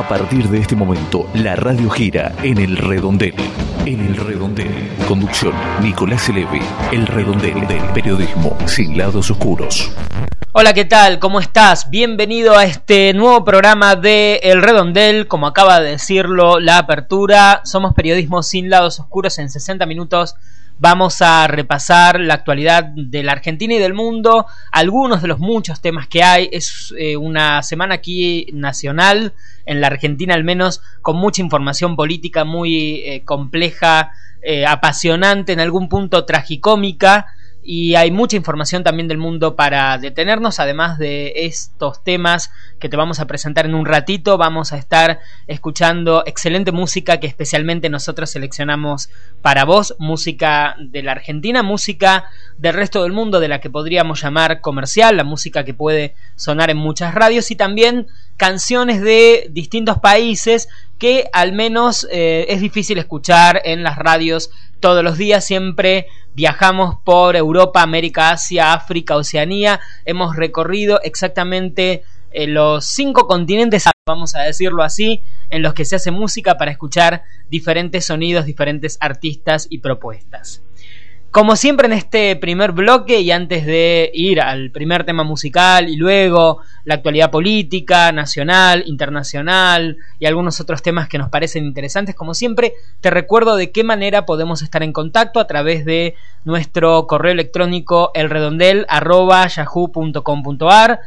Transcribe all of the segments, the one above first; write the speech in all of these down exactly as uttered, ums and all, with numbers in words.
A partir de este momento, la radio gira en El Redondel. En El Redondel. Conducción, Nicolás Elevi. El Redondel del periodismo sin lados oscuros. Hola, ¿qué tal? ¿Cómo estás? Bienvenido a este nuevo programa de El Redondel. Como acaba de decirlo la apertura, somos periodismo sin lados oscuros. En sesenta minutos vamos a repasar la actualidad de la Argentina y del mundo, algunos de los muchos temas que hay. Es eh, una semana aquí nacional, en la Argentina al menos, con mucha información política muy eh, compleja, eh, apasionante, en algún punto tragicómica. Y hay mucha información también del mundo para detenernos. Además de estos temas que te vamos a presentar en un ratito, vamos a estar escuchando excelente música que especialmente nosotros seleccionamos para vos. Música de la Argentina, música del resto del mundo, de la que podríamos llamar comercial, la música que puede sonar en muchas radios, y también canciones de distintos países que al menos eh, es difícil escuchar en las radios todos los días. Siempre viajamos por Europa, América, Asia, África, Oceanía. Hemos recorrido exactamente eh, los cinco continentes, vamos a decirlo así, en los que se hace música para escuchar diferentes sonidos, diferentes artistas y propuestas. Como siempre en este primer bloque, y antes de ir al primer tema musical y luego la actualidad política, nacional, internacional y algunos otros temas que nos parecen interesantes, como siempre te recuerdo de qué manera podemos estar en contacto a través de nuestro correo electrónico elredondel arroba yahoo punto com punto ar,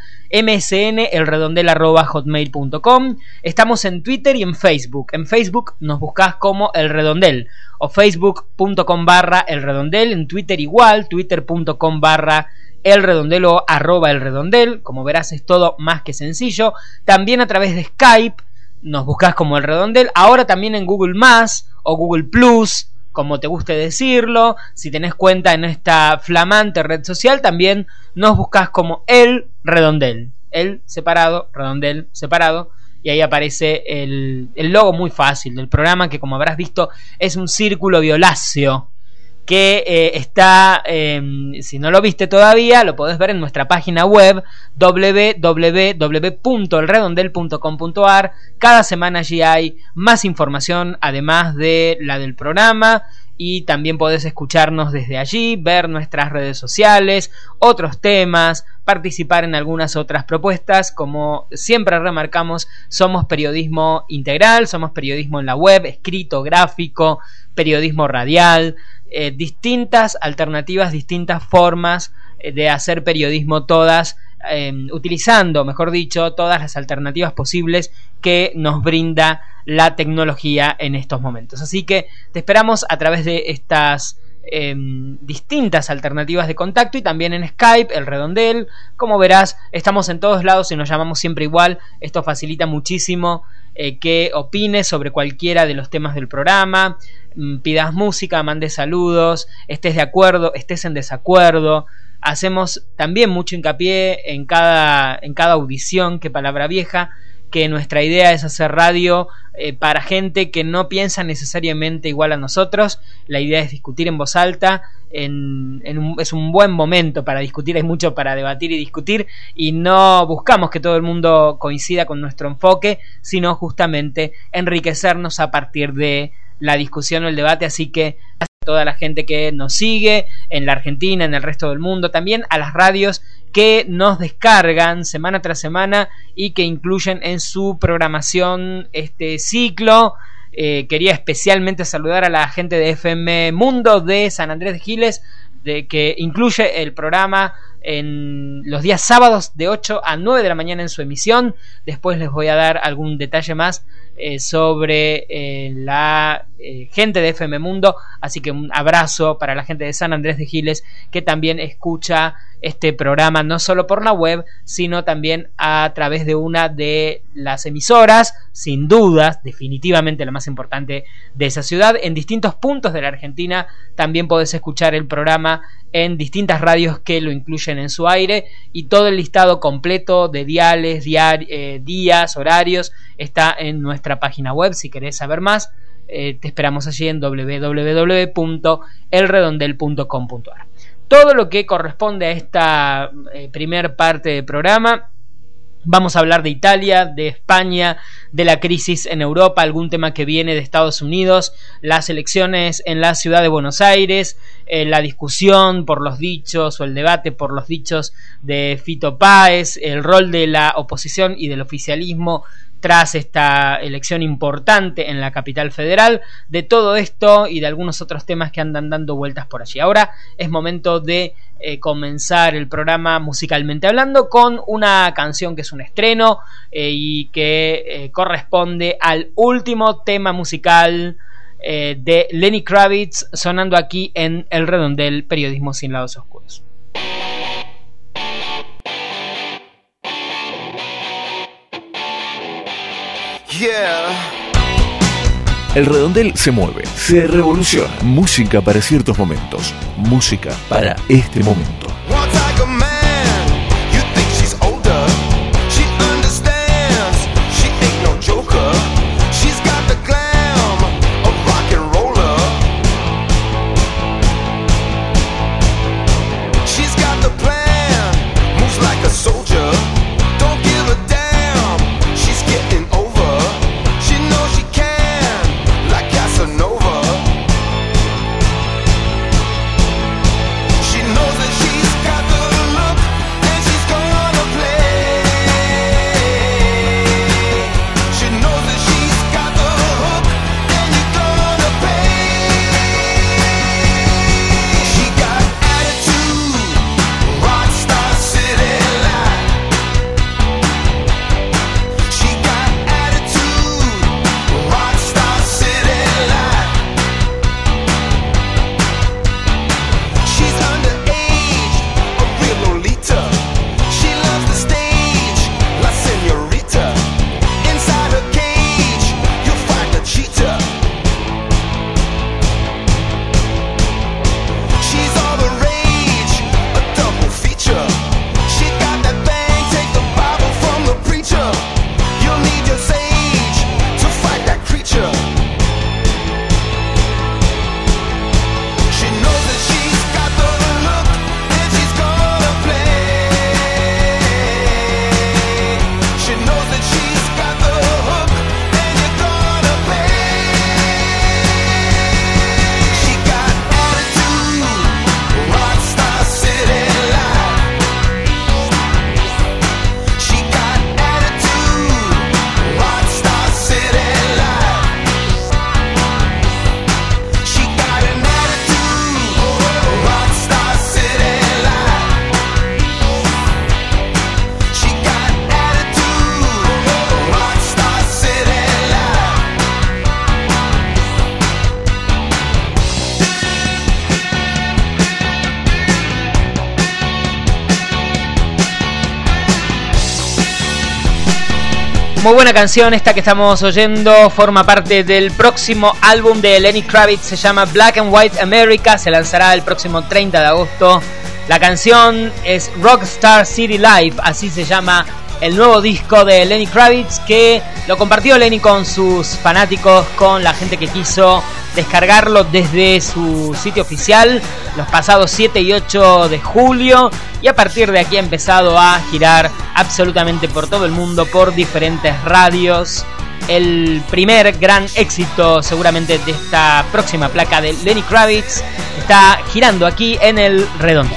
msn elredondel arroba hotmail punto com. Estamos en Twitter y en Facebook. En Facebook nos buscás como El Redondel o facebook punto com barra El Redondel. En Twitter igual, twitter punto com barra El Redondel o arroba El Redondel. Como verás, es todo más que sencillo. También a través de Skype nos buscás como El Redondel. Ahora también en Google Más o Google Plus, como te guste decirlo. Si tenés cuenta en esta flamante red social, también nos buscás como El Redondel. El separado, Redondel separado. Y ahí aparece el, el logo muy fácil del programa, que como habrás visto es un círculo violáceo que eh, está, eh, si no lo viste todavía, lo podés ver en nuestra página web doble u doble u doble u punto el redondel punto com punto ar. Cada semana allí hay más información, además de la del programa, y también podés escucharnos desde allí, ver nuestras redes sociales, otros temas, participar en algunas otras propuestas. Como siempre remarcamos, somos periodismo integral, somos periodismo en la web, escrito, gráfico, periodismo radial, eh, distintas alternativas, distintas formas eh, de hacer periodismo, todas eh, utilizando, mejor dicho, todas las alternativas posibles que nos brinda la tecnología en estos momentos. Así que te esperamos a través de estas eh, distintas alternativas de contacto, y también en Skype, El Redondel. Como verás, estamos en todos lados y nos llamamos siempre igual. Esto facilita muchísimo eh, que opines sobre cualquiera de los temas del programa, pidas música, mandes saludos, estés de acuerdo, estés en desacuerdo. Hacemos también mucho hincapié en cada, en cada audición, qué palabra vieja, que nuestra idea es hacer radio eh, para gente que no piensa necesariamente igual a nosotros. La idea es discutir en voz alta. En, en un, es un buen momento para discutir, hay mucho para debatir y discutir, y no buscamos que todo el mundo coincida con nuestro enfoque, sino justamente enriquecernos a partir de la discusión o el debate. Así que a toda la gente que nos sigue en la Argentina, en el resto del mundo, también a las radios que nos descargan semana tras semana y que incluyen en su programación este ciclo. Eh, quería especialmente saludar a la gente de F M Mundo de San Andrés de Giles, de, que incluye el programa en los días sábados de ocho a nueve de la mañana en su emisión. Después les voy a dar algún detalle más eh, sobre eh, la eh, gente de F M Mundo. Así que un abrazo para la gente de San Andrés de Giles, que también escucha este programa no solo por la web, sino también a través de una de las emisoras, sin dudas, definitivamente la más importante de esa ciudad. En distintos puntos de la Argentina también podés escuchar el programa en distintas radios que lo incluyen en su aire, y todo el listado completo de diales, diar, eh, días, horarios está en nuestra página web. Si querés saber más, eh, te esperamos allí en doble u doble u doble u punto el redondel punto com punto ar. Todo lo que corresponde a esta eh, primer parte del programa Vamos a hablar de Italia, de España, de la crisis en Europa, algún tema que viene de Estados Unidos, las elecciones en la ciudad de Buenos Aires, eh, la discusión por los dichos o el debate por los dichos de Fito Páez, el rol de la oposición y del oficialismo tras esta elección importante en la capital federal. De todo esto y de algunos otros temas que andan dando vueltas por allí. Ahora es momento de eh, comenzar el programa musicalmente hablando con una canción que es un estreno eh, y que eh, corresponde al último tema musical eh, de Lenny Kravitz, sonando aquí en El Redondel, Periodismo sin lados oscuros. Yeah. El redondel se mueve, se revoluciona. Música para ciertos momentos. Música para este momento. Muy buena canción esta que estamos oyendo, forma parte del próximo álbum de Lenny Kravitz, se llama Black and White America, se lanzará el próximo treinta de agosto. La canción es Rockstar City Life, así se llama el nuevo disco de Lenny Kravitz, que lo compartió Lenny con sus fanáticos, con la gente que quiso descargarlo desde su sitio oficial los pasados siete y ocho de julio, y a partir de aquí ha empezado a girar absolutamente por todo el mundo, por diferentes radios. El primer gran éxito seguramente de esta próxima placa de Lenny Kravitz está girando aquí en el Redondel.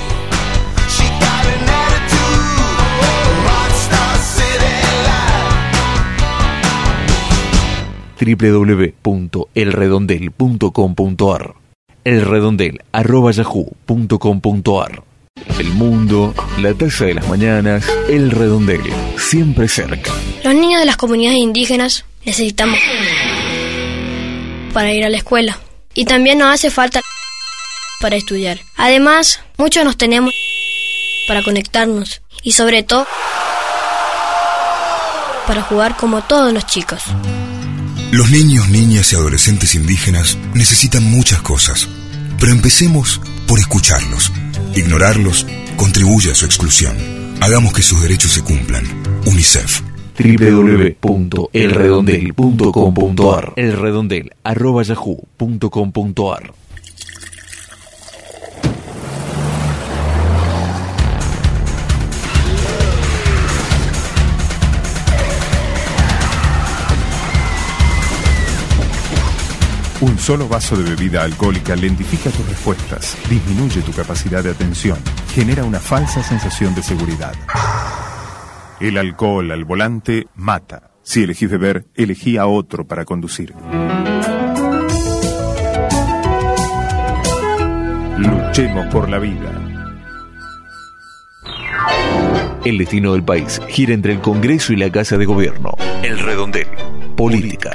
doble u doble u doble u punto el redondel punto com punto a r elredondel arroba yahoo punto com punto a r. El mundo, la taza de las mañanas, El Redondel, siempre cerca. Los niños de las comunidades indígenas necesitamos para ir a la escuela, y también nos hace falta para estudiar. Además, muchos nos tenemos para conectarnos y sobre todo para jugar como todos los chicos. Los niños, niñas y adolescentes indígenas necesitan muchas cosas, pero empecemos por escucharlos. Ignorarlos contribuye a su exclusión. Hagamos que sus derechos se cumplan. UNICEF. doble u doble u doble u punto el redondel punto com punto a r elredondel arroba yahoo punto com punto a r. Un solo vaso de bebida alcohólica lentifica tus respuestas, disminuye tu capacidad de atención, genera una falsa sensación de seguridad. El alcohol al volante mata. Si elegís beber, elegí a otro para conducir. Luchemos por la vida. El destino del país gira entre el Congreso y la Casa de Gobierno. El Redondel. Política.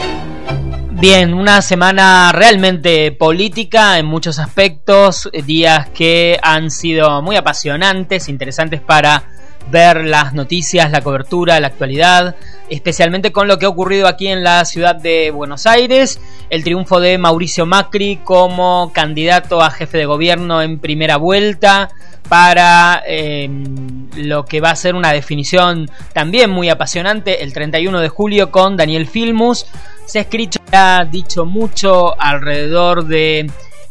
Bien, una semana realmente política en muchos aspectos, días que han sido muy apasionantes, interesantes para ver las noticias, la cobertura, la actualidad, especialmente con lo que ha ocurrido aquí en la ciudad de Buenos Aires, el triunfo de Mauricio Macri como candidato a jefe de gobierno en primera vuelta para eh, lo que va a ser una definición también muy apasionante el treinta y uno de julio con Daniel Filmus. Se ha escrito, se ha dicho mucho alrededor de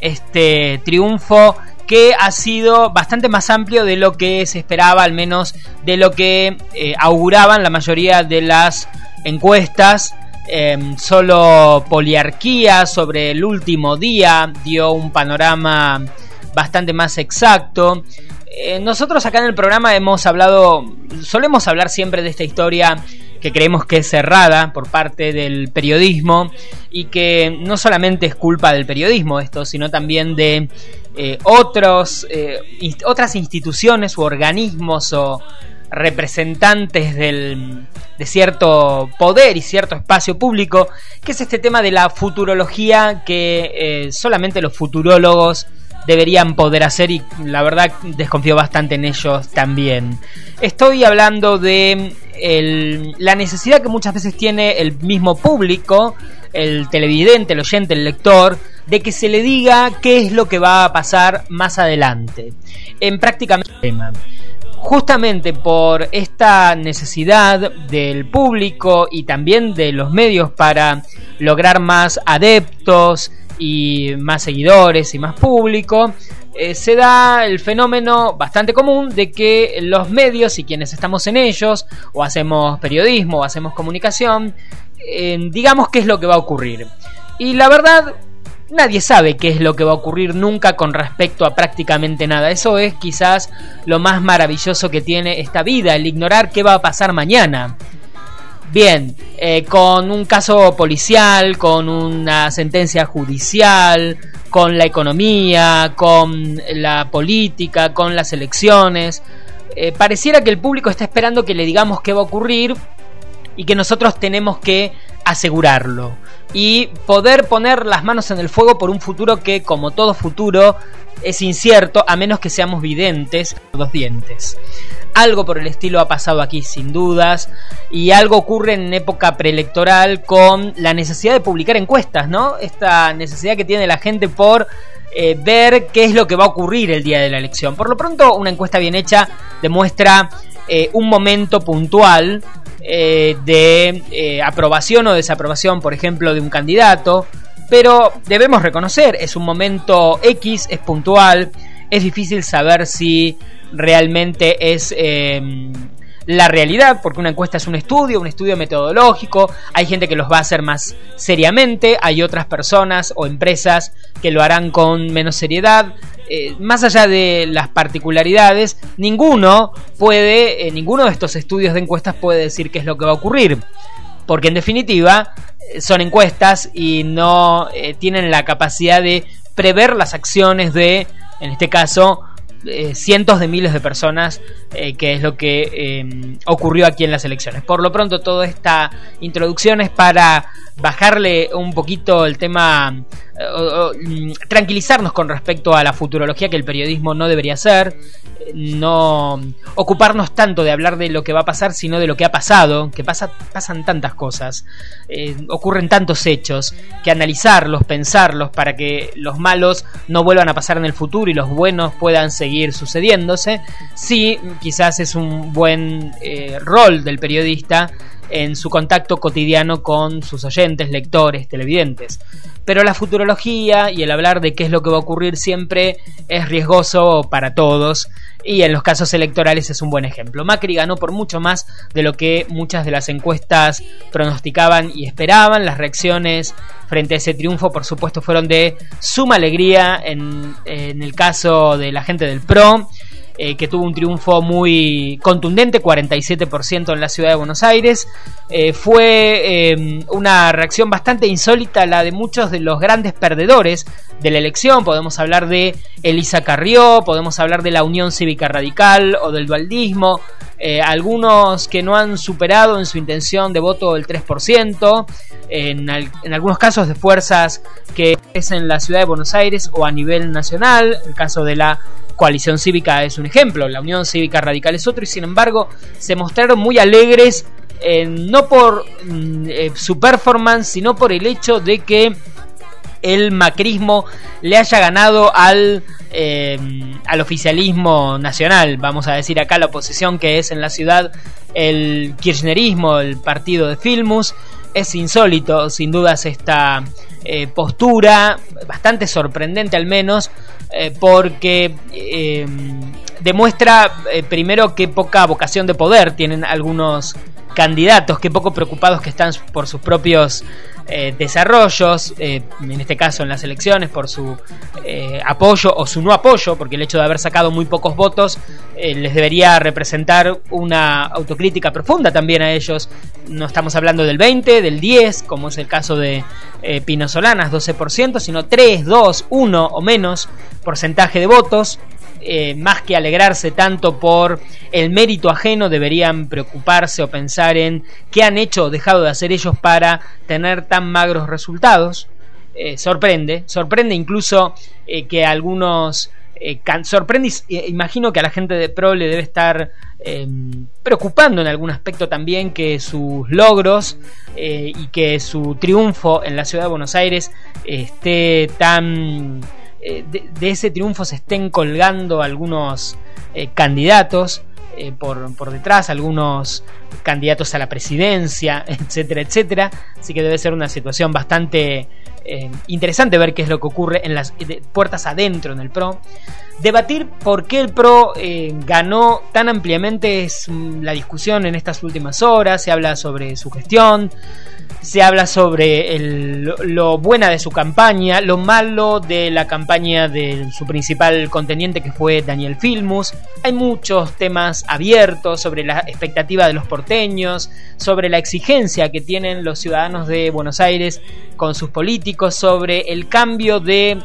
este triunfo, que ha sido bastante más amplio de lo que se esperaba, al menos de lo que eh, auguraban la mayoría de las encuestas. Eh, solo Poliarquía sobre el último día dio un panorama bastante más exacto. Eh, nosotros acá en el programa hemos hablado, solemos hablar siempre de esta historia que creemos que es cerrada por parte del periodismo y que no solamente es culpa del periodismo esto, sino también de eh, otros eh, inst- otras instituciones u organismos o representantes del, de cierto poder y cierto espacio público, que es este tema de la futurología que eh, solamente los futurólogos deberían poder hacer, y la verdad desconfío bastante en ellos también. Estoy hablando de el, la necesidad que muchas veces tiene el mismo público, el televidente, el oyente, el lector, de que se le diga qué es lo que va a pasar más adelante en prácticamente el tema. Justamente por esta necesidad del público y también de los medios para lograr más adeptos y más seguidores y más público, eh, se da el fenómeno bastante común de que los medios y quienes estamos en ellos, o hacemos periodismo o hacemos comunicación, eh, digamos qué es lo que va a ocurrir. Y la verdad, nadie sabe qué es lo que va a ocurrir nunca con respecto a prácticamente nada. Eso es quizás lo más maravilloso que tiene esta vida, el ignorar qué va a pasar mañana. Bien, eh, con un caso policial, con una sentencia judicial, con la economía, con la política, con las elecciones, eh, pareciera que el público está esperando que le digamos qué va a ocurrir y que nosotros tenemos que asegurarlo y poder poner las manos en el fuego por un futuro que, como todo futuro, es incierto a menos que seamos videntes los dientes. Algo por el estilo ha pasado aquí sin dudas, y algo ocurre en época preelectoral con la necesidad de publicar encuestas, ¿no? Esta necesidad que tiene la gente por eh, ver qué es lo que va a ocurrir el día de la elección. Por lo pronto, una encuesta bien hecha demuestra eh, un momento puntual eh, de eh, aprobación o desaprobación, por ejemplo, de un candidato. Pero debemos reconocer, es un momento X, es puntual, es difícil saber si realmente es eh, la realidad, porque una encuesta es un estudio, un estudio metodológico, hay gente que los va a hacer más seriamente, hay otras personas o empresas que lo harán con menos seriedad. Eh, más allá de las particularidades, ninguno puede, eh, ninguno de estos estudios de encuestas puede decir qué es lo que va a ocurrir, porque en definitiva son encuestas y no eh, tienen la capacidad de prever las acciones de, en este caso, eh, cientos de miles de personas, eh, que es lo que eh, ocurrió aquí en las elecciones. Por lo pronto, toda esta introducción es para bajarle un poquito el tema, eh, o, o, tranquilizarnos con respecto a la futurología que el periodismo no debería hacer, no ocuparnos tanto de hablar de lo que va a pasar, sino de lo que ha pasado, que pasa, pasan tantas cosas, eh, ocurren tantos hechos, que analizarlos, pensarlos para que los malos no vuelvan a pasar en el futuro y los buenos puedan seguir sucediéndose. Sí, quizás es un buen eh, rol del periodista en su contacto cotidiano con sus oyentes, lectores, televidentes. Pero la futurología y el hablar de qué es lo que va a ocurrir siempre es riesgoso para todos, y en los casos electorales es un buen ejemplo. Macri ganó por mucho más de lo que muchas de las encuestas pronosticaban y esperaban. Las reacciones frente a ese triunfo, por supuesto, fueron de suma alegría en, en el caso de la gente del PRO, Eh, que tuvo un triunfo muy contundente, cuarenta y siete por ciento en la ciudad de Buenos Aires. Eh, fue eh, una reacción bastante insólita la de muchos de los grandes perdedores de la elección. Podemos hablar de Elisa Carrió, podemos hablar de la Unión Cívica Radical o del dualdismo, eh, algunos que no han superado en su intención de voto el tres por ciento, en, al, en algunos casos de fuerzas que es en la ciudad de Buenos Aires o a nivel nacional. El caso de la Coalición Cívica es un ejemplo, la Unión Cívica Radical es otro, y sin embargo se mostraron muy alegres, eh, no por eh, su performance, sino por el hecho de que el macrismo le haya ganado al, eh, al oficialismo nacional, vamos a decir acá la oposición, que es en la ciudad el kirchnerismo, el partido de Filmus. Es insólito, sin dudas, esta eh, postura, bastante sorprendente al menos, eh, porque eh, demuestra eh, primero qué poca vocación de poder tienen algunos candidatos, qué poco preocupados que están por sus propios eh, desarrollos, eh, en este caso en las elecciones, por su eh, apoyo o su no apoyo, porque el hecho de haber sacado muy pocos votos eh, les debería representar una autocrítica profunda también a ellos. No estamos hablando del veinte, del diez, como es el caso de eh, Pino Solanas, doce por ciento, sino tres, dos, uno o menos porcentaje de votos. Eh, más que alegrarse tanto por el mérito ajeno, deberían preocuparse o pensar en qué han hecho o dejado de hacer ellos para tener tan magros resultados. Eh, sorprende, sorprende incluso eh, que algunos... Eh, can- sorprende, eh, imagino que a la gente de PRO le debe estar eh, preocupando en algún aspecto también que sus logros eh, y que su triunfo en la ciudad de Buenos Aires eh, esté tan... De, de ese triunfo se estén colgando algunos eh, candidatos eh, por, por detrás, algunos candidatos a la presidencia, etcétera, etcétera. Así que debe ser una situación bastante eh, interesante ver qué es lo que ocurre en las de, puertas adentro en el PRO. Debatir por qué el PRO eh, ganó tan ampliamente es mm, la discusión en estas últimas horas. Se habla sobre su gestión, se habla sobre el, lo buena de su campaña, lo malo de la campaña de su principal contendiente, que fue Daniel Filmus. Hay muchos temas abiertos sobre la expectativa de los porteños, sobre la exigencia que tienen los ciudadanos de Buenos Aires con sus políticos, sobre el cambio de...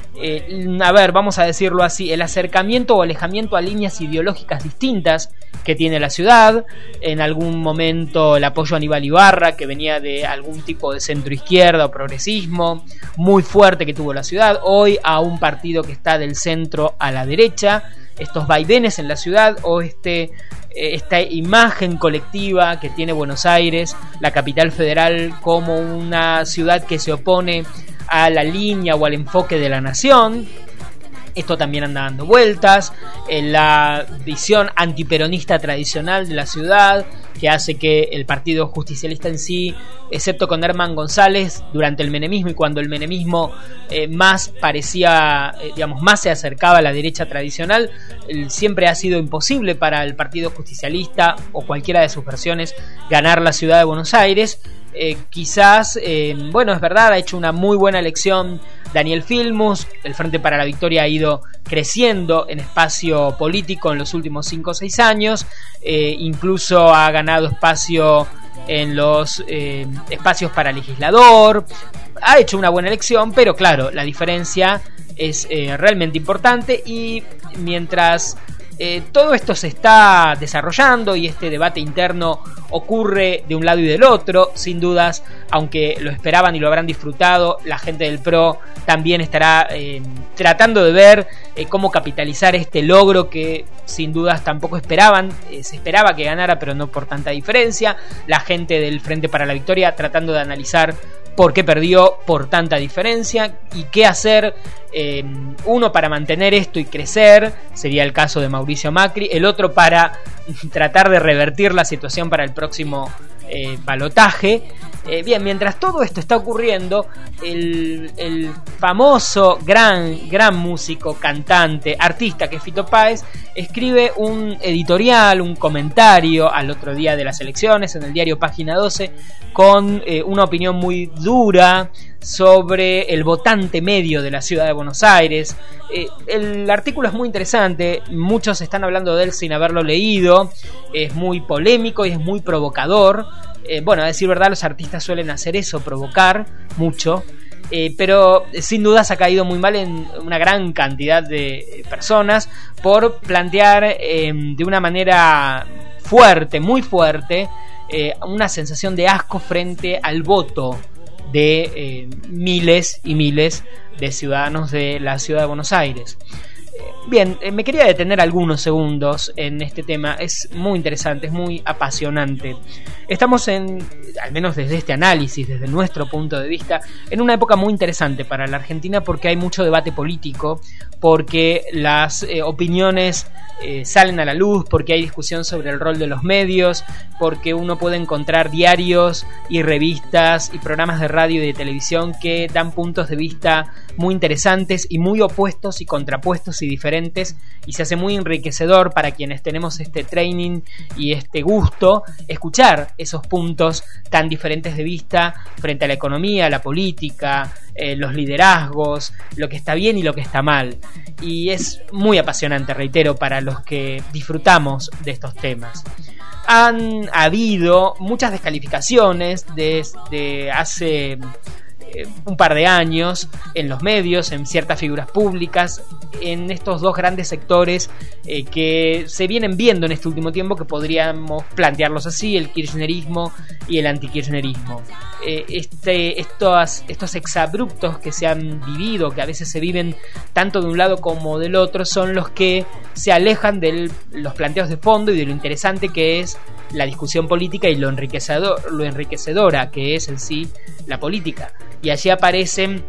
Eh, a ver, vamos a decirlo así, el acercamiento o alejamiento a líneas ideológicas distintas que tiene la ciudad. En algún momento el apoyo a Aníbal Ibarra, que venía de algún tipo de centro izquierda o progresismo muy fuerte que tuvo la ciudad, hoy a un partido que está del centro a la derecha. Estos vaivenes en la ciudad, o este esta imagen colectiva que tiene Buenos Aires, la capital federal, como una ciudad que se opone a la línea o al enfoque de la nación. Esto también anda dando vueltas. En la visión antiperonista tradicional de la ciudad, que hace que el partido justicialista en sí, excepto con Herman González durante el menemismo, y cuando el menemismo eh, más parecía, eh, digamos, más se acercaba a la derecha tradicional, eh, siempre ha sido imposible para el partido justicialista o cualquiera de sus versiones ganar la ciudad de Buenos Aires. Eh, quizás, eh, bueno, es verdad, ha hecho una muy buena elección Daniel Filmus. El Frente para la Victoria ha ido creciendo en espacio político en los últimos cinco o seis años, eh, incluso ha ganado espacio en los eh, espacios para legislador. Ha hecho una buena elección, pero claro, la diferencia es eh, realmente importante. Y mientras Eh, todo esto se está desarrollando y este debate interno ocurre de un lado y del otro, sin dudas, aunque lo esperaban y lo habrán disfrutado, la gente del PRO también estará eh, tratando de ver eh, cómo capitalizar este logro que sin dudas tampoco esperaban. Eh, se esperaba que ganara, pero no por tanta diferencia. La gente del Frente para la Victoria tratando de analizar por qué perdió por tanta diferencia y qué hacer. Eh, uno para mantener esto y crecer, sería el caso de Mauricio Macri. El otro para tratar de revertir la situación para el próximo eh, balotaje. Eh, bien, mientras todo esto está ocurriendo, el, el famoso gran, gran músico, cantante, artista que es Fito Páez, escribe un editorial, un comentario al otro día de las elecciones en el diario Página doce, con eh, una opinión muy dura sobre el votante medio de la ciudad de Buenos Aires. Eh, el artículo es muy interesante, muchos están hablando de él sin haberlo leído, es muy polémico y es muy provocador. Eh, bueno, a decir verdad, los artistas suelen hacer eso, provocar mucho, eh, pero sin dudas ha caído muy mal en una gran cantidad de personas por plantear eh, de una manera fuerte, muy fuerte, eh, una sensación de asco frente al voto de eh, miles y miles de ciudadanos de la ciudad de Buenos Aires. Bien, eh, me quería detener algunos segundos en este tema, es muy interesante, es muy apasionante. Estamos en, al menos desde este análisis, desde nuestro punto de vista, en una época muy interesante para la Argentina porque hay mucho debate político, porque las eh, opiniones eh, salen a la luz, porque hay discusión sobre el rol de los medios, porque uno puede encontrar diarios y revistas y programas de radio y de televisión que dan puntos de vista muy interesantes y muy opuestos y contrapuestos y diferentes, y se hace muy enriquecedor para quienes tenemos este training y este gusto escuchar esos puntos tan diferentes de vista frente a la economía, la política, eh, los liderazgos, lo que está bien y lo que está mal, y es muy apasionante, reitero, para los que disfrutamos de estos temas. Han habido muchas descalificaciones desde hace un par de años en los medios, en ciertas figuras públicas, en estos dos grandes sectores eh, que se vienen viendo en este último tiempo, que podríamos plantearlos así: el kirchnerismo y el antikirchnerismo. Eh, este, estos, estos exabruptos que se han vivido, que a veces se viven tanto de un lado como del otro, son los que se alejan de los planteos de fondo y de lo interesante que es la discusión política y lo enriquecedor, lo enriquecedora que es en sí la política. Y allí aparecen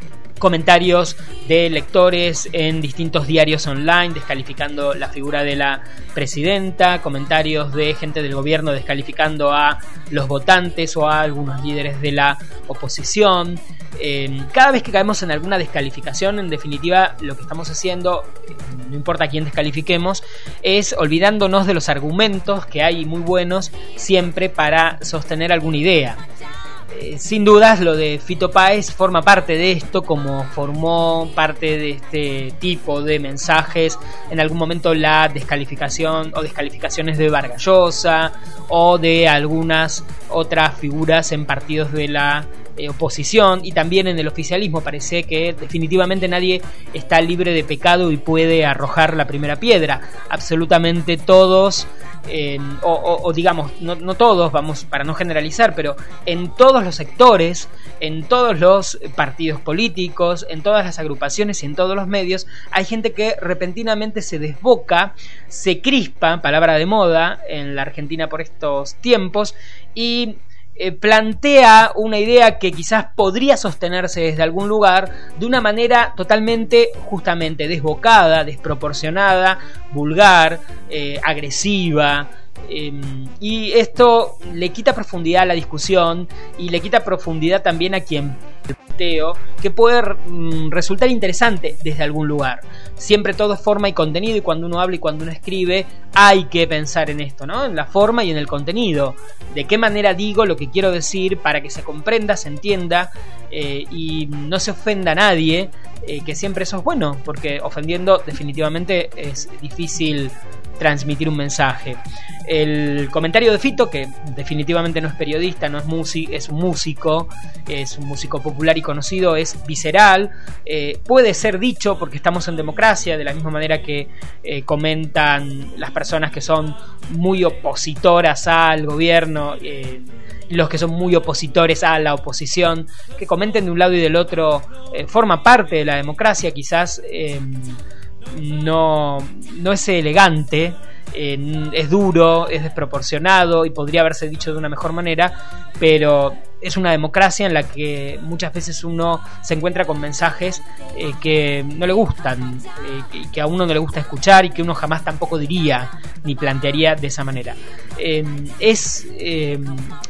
comentarios de lectores en distintos diarios online descalificando la figura de la presidenta, comentarios de gente del gobierno descalificando a los votantes o a algunos líderes de la oposición. Eh, cada vez que caemos en alguna descalificación, en definitiva lo que estamos haciendo, no importa a quién descalifiquemos, es olvidándonos de los argumentos que hay muy buenos siempre para sostener alguna idea. Eh, sin dudas lo de Fito Páez forma parte de esto, como formó parte de este tipo de mensajes en algún momento la descalificación o descalificaciones de Vargas Llosa o de algunas otras figuras en partidos de la eh, oposición y también en el oficialismo. Parece que definitivamente nadie está libre de pecado y puede arrojar la primera piedra. Absolutamente todos, Eh, o, o, o digamos, no, no todos, vamos, para no generalizar, pero en todos los sectores, en todos los partidos políticos, en todas las agrupaciones y en todos los medios, hay gente que repentinamente se desboca, se crispa, palabra de moda en la Argentina por estos tiempos, y Eh, plantea una idea que quizás podría sostenerse desde algún lugar de una manera totalmente, justamente, desbocada, desproporcionada, vulgar, eh, agresiva, eh, y esto le quita profundidad a la discusión y le quita profundidad también a quien planteo, que puede mm, resultar interesante desde algún lugar. Siempre todo es forma y contenido, y cuando uno habla y cuando uno escribe hay que pensar en esto, ¿no? En la forma y en el contenido. De qué manera digo lo que quiero decir para que se comprenda, se entienda eh, y no se ofenda a nadie, eh, que siempre eso es bueno, porque ofendiendo definitivamente es difícil transmitir un mensaje. El comentario de Fito, que definitivamente no es periodista, no es músico, es un músico, es un músico popular y conocido, es visceral, eh, puede ser dicho porque estamos en democracia, de la misma manera que eh, comentan las personas que son muy opositoras al gobierno, eh, los que son muy opositores a la oposición, que comenten de un lado y del otro, eh, forma parte de la democracia. Quizás eh, no, no es elegante, eh, es duro, es desproporcionado y podría haberse dicho de una mejor manera, pero es una democracia en la que muchas veces uno se encuentra con mensajes eh, que no le gustan, eh, que, que a uno no le gusta escuchar y que uno jamás tampoco diría ni plantearía de esa manera. Eh, es eh,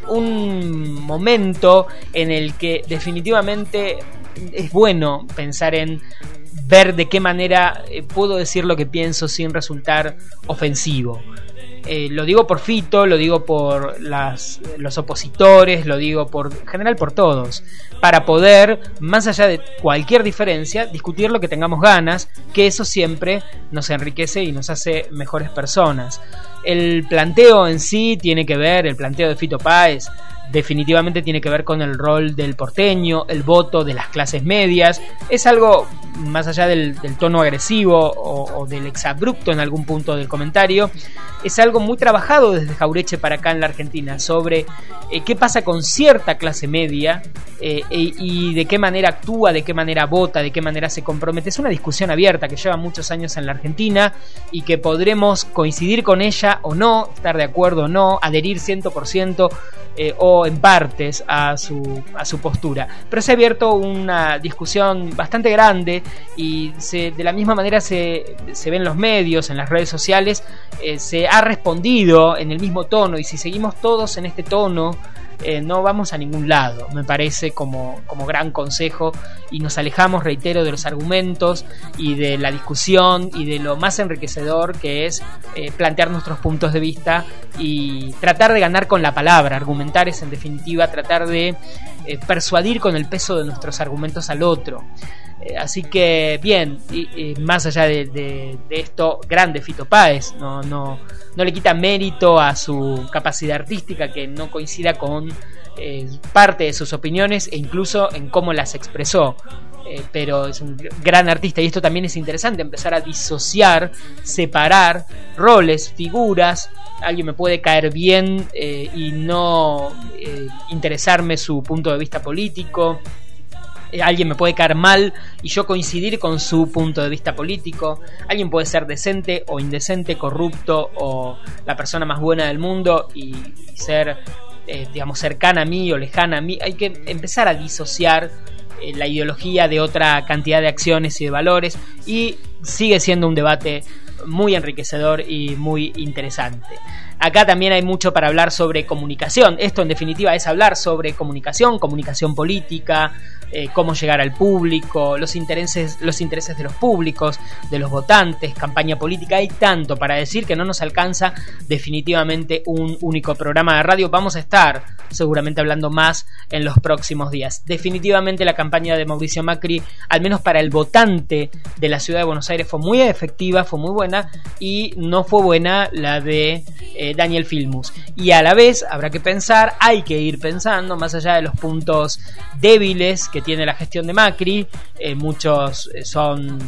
un momento en el que definitivamente es bueno pensar en ver de qué manera eh, puedo decir lo que pienso sin resultar ofensivo. Eh, lo digo por Fito, lo digo por las, los opositores, lo digo por en general por todos, para poder, más allá de cualquier diferencia, discutir lo que tengamos ganas, que eso siempre nos enriquece y nos hace mejores personas. El planteo en sí tiene que ver, el planteo de Fito Páez, definitivamente tiene que ver con el rol del porteño, el voto de las clases medias. Es algo más allá del, del tono agresivo o, o del exabrupto en algún punto del comentario. Es algo muy trabajado desde Jauretche para acá en la Argentina sobre eh, qué pasa con cierta clase media eh, e, y de qué manera actúa, de qué manera vota, de qué manera se compromete. Es una discusión abierta que lleva muchos años en la Argentina y que podremos coincidir con ella o no, estar de acuerdo o no, adherir cien por ciento eh, o en partes a su, a su postura. Pero se ha abierto una discusión bastante grande y se, de la misma manera se, se ve en los medios, en las redes sociales, eh, se ha respondido en el mismo tono, y si seguimos todos en este tono eh, no vamos a ningún lado, me parece, como, como gran consejo, y nos alejamos, reitero, de los argumentos y de la discusión y de lo más enriquecedor que es eh, plantear nuestros puntos de vista y tratar de ganar con la palabra. Argumentar es en definitiva tratar de eh, persuadir con el peso de nuestros argumentos al otro. Eh, así que bien, y, y más allá de, de, de esto, grande Fito Páez, no, no, no le quita mérito a su capacidad artística, que no coincida con eh, parte de sus opiniones e incluso en cómo las expresó. Eh, pero es un gran artista, y esto también es interesante, empezar a disociar, separar roles, figuras. Alguien me puede caer bien eh, y no eh, interesarme su punto de vista político. Eh, alguien me puede caer mal y yo coincidir con su punto de vista político. Alguien puede ser decente o indecente, corrupto o la persona más buena del mundo y, y ser, eh, digamos, cercana a mí o lejana a mí. Hay que empezar a disociar eh, la ideología de otra cantidad de acciones y de valores, y sigue siendo un debate muy enriquecedor y muy interesante. Acá también hay mucho para hablar sobre comunicación. Esto en definitiva es hablar sobre comunicación, comunicación política, eh, cómo llegar al público, los intereses, los intereses de los públicos, de los votantes, campaña política. Hay tanto para decir que no nos alcanza definitivamente un único programa de radio. Vamos a estar seguramente hablando más en los próximos días. Definitivamente la campaña de Mauricio Macri, al menos para el votante de la ciudad de Buenos Aires, fue muy efectiva, fue muy buena, y no fue buena la de eh, Daniel Filmus. Y a la vez habrá que pensar, hay que ir pensando, más allá de los puntos débiles que tiene la gestión de Macri, eh, muchos eh, son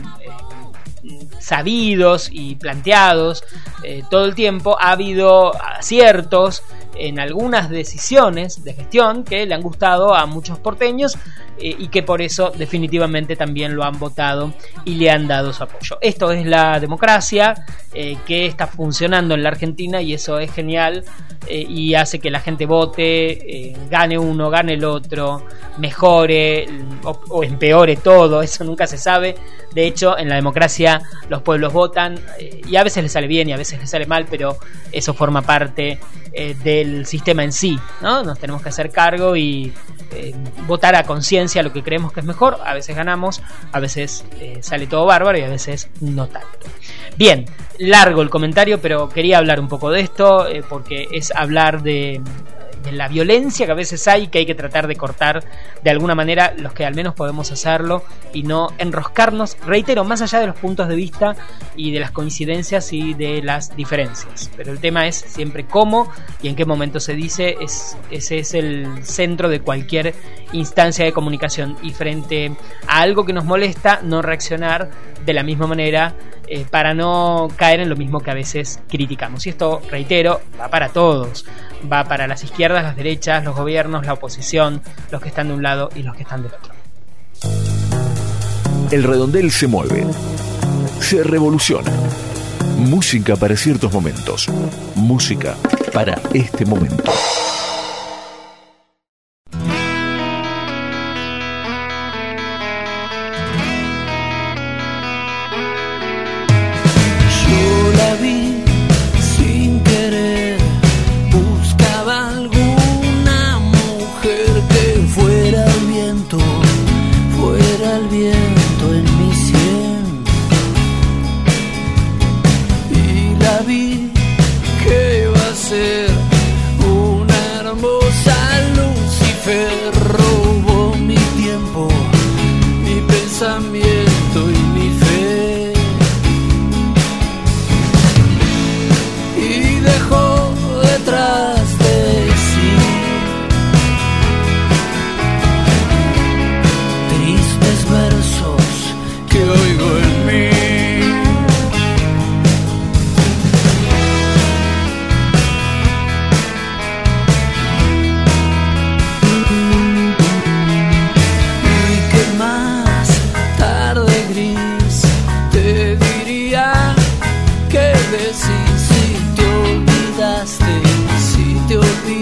eh, sabidos y planteados eh, todo el tiempo. Ha habido aciertos en algunas decisiones de gestión que le han gustado a muchos porteños eh, y que por eso definitivamente también lo han votado y le han dado su apoyo. Esto es la democracia eh, que está funcionando en la Argentina, y eso es genial eh, y hace que la gente vote, eh, gane uno, gane el otro, mejore o, o empeore todo. Eso nunca se sabe. De hecho, en la democracia los pueblos votan eh, y a veces les sale bien y a veces les sale mal, pero eso forma parte eh, del sistema en sí, ¿no? Nos tenemos que hacer cargo y eh, votar a conciencia lo que creemos que es mejor. A veces ganamos, a veces eh, sale todo bárbaro y a veces no tanto. Bien, largo el comentario, pero quería hablar un poco de esto eh, porque es hablar de... de la violencia que a veces hay, que hay que tratar de cortar de alguna manera, los que al menos podemos hacerlo, y no enroscarnos, reitero, más allá de los puntos de vista y de las coincidencias y de las diferencias. Pero el tema es siempre cómo y en qué momento se dice. Es, ese es el centro de cualquier instancia de comunicación, y frente a algo que nos molesta, no reaccionar de la misma manera eh, para no caer en lo mismo que a veces criticamos. Y esto, reitero, va para todos, va para las izquierdas, las derechas, los gobiernos, la oposición, los que están de un lado y los que están del otro. El redondel se mueve, se revoluciona. Música para ciertos momentos, música para este momento.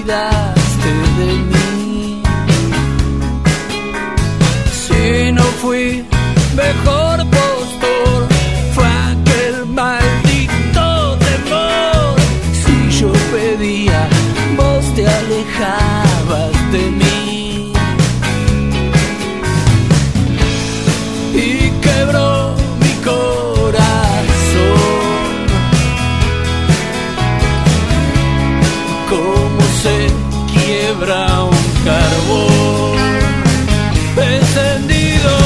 olvidaste de mí. Si no fui mejor postor, fue aquel maldito temor. Si yo pedía, vos te alejabas de mí. Y quebró mi corazón como se quiebra un carbón encendido.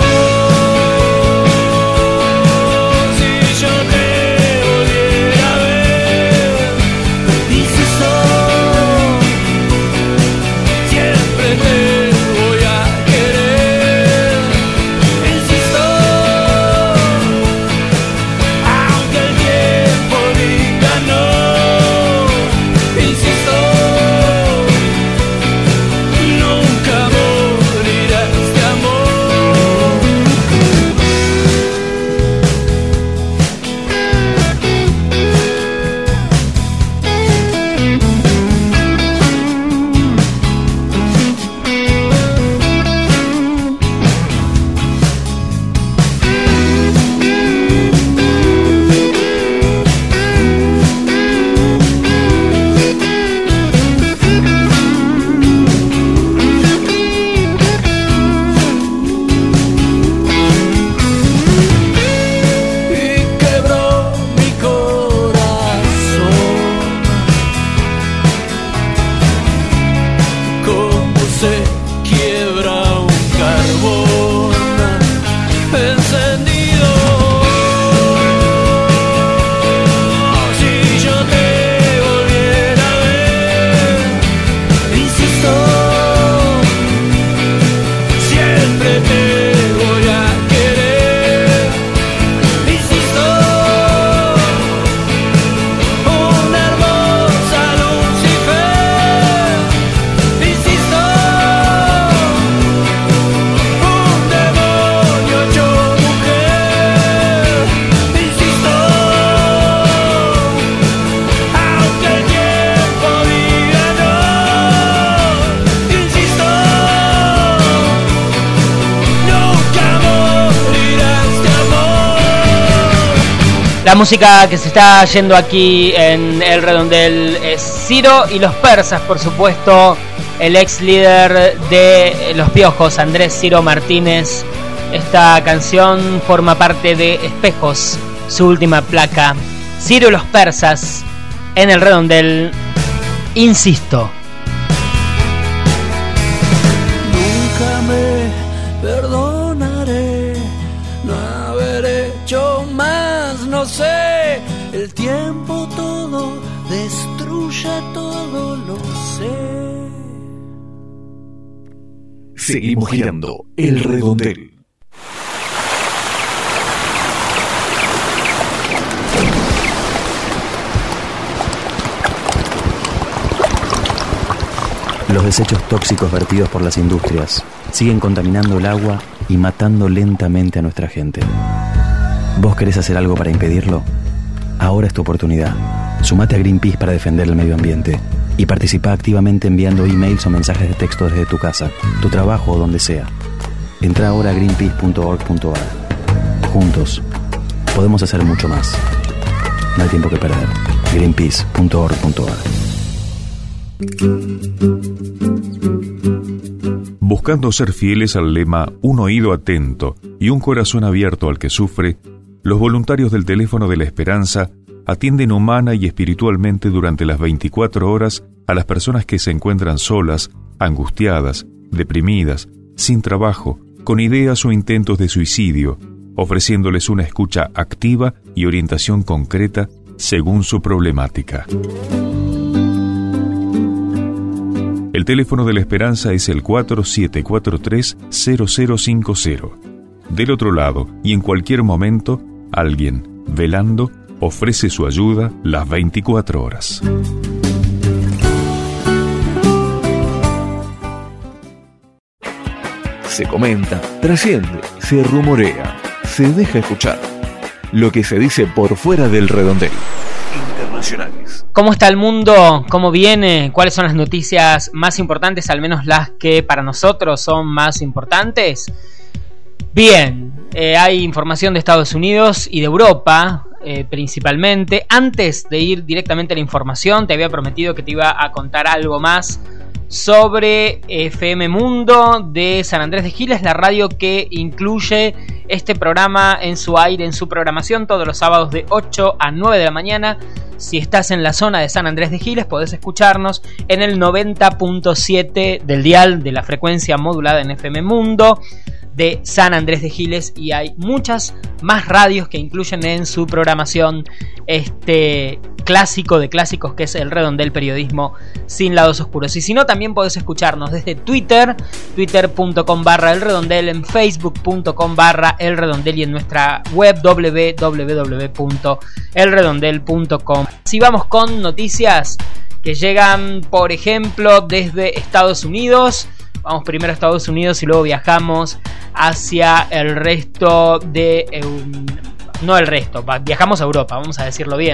Si yo te volviera a ver, y si soy, siempre te voy a querer. Insisto, aunque el tiempo diga no. Insisto, nunca morirá este amor. Y quebró mi corazón como se quiebra un carbón encendido. Si yo te volviera a ver, insisto, siempre te voy a querer. Insisto, una hermosa Lucifer. Insisto, un demonio hecho mujer. Insisto, aunque el tiempo diga no. Insisto, nunca morirá este amor. La música que se está yendo aquí en El Redondel es Ciro y los Persas, por supuesto. El ex líder de Los Piojos, Andrés Ciro Martínez. Esta canción forma parte de Espejos, su última placa. Ciro y los Persas en El Redondel. Insisto. Nunca me perdonaré no haber hecho más, no sé. El tiempo todo destruye todo, lo sé. Seguimos girando El Redondel. Los desechos tóxicos vertidos por las industrias siguen contaminando el agua y matando lentamente a nuestra gente. ¿Vos querés hacer algo para impedirlo? Ahora es tu oportunidad. Sumate a Greenpeace para defender el medio ambiente y participa activamente enviando emails o mensajes de texto desde tu casa, tu trabajo o donde sea. Entra ahora a greenpeace punto org punto a r. Juntos podemos hacer mucho más. No hay tiempo que perder. greenpeace punto org punto a r. Buscando ser fieles al lema Un oído atento y un corazón abierto al que sufre, los voluntarios del Teléfono de la Esperanza atienden humana y espiritualmente durante las veinticuatro horas a las personas que se encuentran solas, angustiadas, deprimidas, sin trabajo, con ideas o intentos de suicidio, ofreciéndoles una escucha activa y orientación concreta según su problemática. El teléfono de la Esperanza es el cuatro siete cuatro tres cero cero cinco cero. Del otro lado, y en cualquier momento, alguien, velando, ofrece su ayuda las veinticuatro horas. Se comenta, trasciende, se rumorea, se deja escuchar. Lo que se dice por fuera del redondel. Internacionales. ¿Cómo está el mundo? ¿Cómo viene? ¿Cuáles son las noticias más importantes, al menos las que para nosotros son más importantes? Bien, eh, hay información de Estados Unidos y de Europa, eh, principalmente. Antes de ir directamente a la información, te había prometido que te iba a contar algo más sobre F M Mundo de San Andrés de Giles, la radio que incluye este programa en su aire, en su programación, todos los sábados de ocho a nueve de la mañana. Si estás en la zona de San Andrés de Giles, podés escucharnos en el noventa punto siete del dial de la frecuencia modulada en F M Mundo de San Andrés de Giles, y hay muchas más radios que incluyen en su programación este clásico de clásicos que es el redondel periodismo sin lados oscuros. Y si no, también podés escucharnos desde Twitter, twitter punto com barra el redondel, en facebook punto com barra el redondel y en nuestra web doble u doble u doble u punto el redondel punto com. Si vamos con noticias que llegan, por ejemplo, desde Estados Unidos. Vamos primero a Estados Unidos y luego viajamos hacia el resto de... Eh, no el resto, viajamos a Europa, vamos a decirlo bien.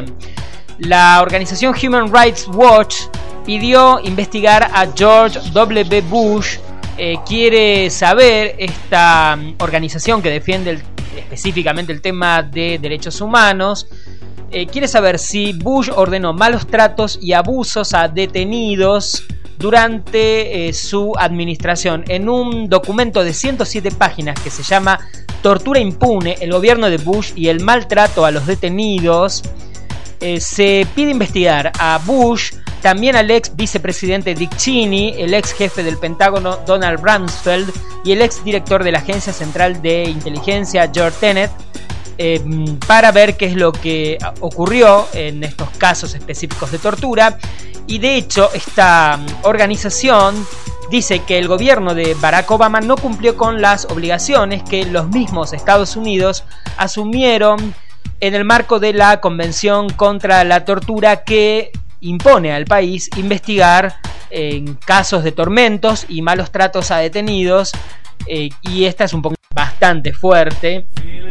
La organización Human Rights Watch pidió investigar a George W. Bush. Eh, quiere saber, esta organización que defiende el, específicamente el tema de derechos humanos, eh, quiere saber si Bush ordenó malos tratos y abusos a detenidos durante eh, su administración. En un documento de ciento siete páginas que se llama Tortura impune, el gobierno de Bush y el maltrato a los detenidos, eh, se pide investigar a Bush, también al ex vicepresidente Dick Cheney, el ex jefe del Pentágono Donald Rumsfeld y el ex director de la Agencia Central de Inteligencia George Tenet, eh, para ver qué es lo que ocurrió en estos casos específicos de tortura. Y de hecho, esta organización dice que el gobierno de Barack Obama no cumplió con las obligaciones que los mismos Estados Unidos asumieron en el marco de la Convención contra la Tortura, que impone al país investigar en casos de tormentos y malos tratos a detenidos. Eh, y esta es un poco bastante fuerte